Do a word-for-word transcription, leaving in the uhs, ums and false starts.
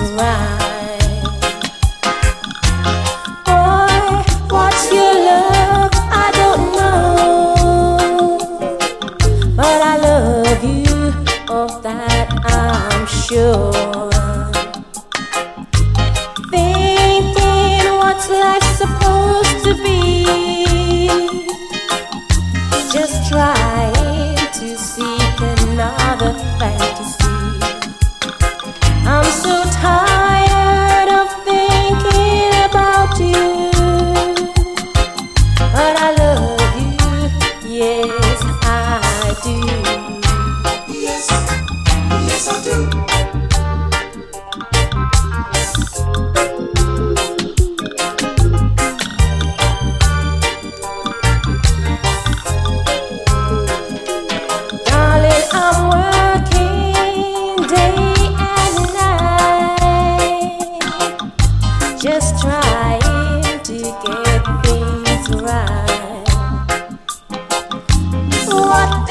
right. Boy, what's your love? I don't know, but I love you, of that I'm sure. Thinking what's life supposed to be, just trying to seek another fantasy. I'm so tired of thinking about you, but I love you, yes I do. Yes, yes I do. Darling, I'm working day and night, just trying to get things right. What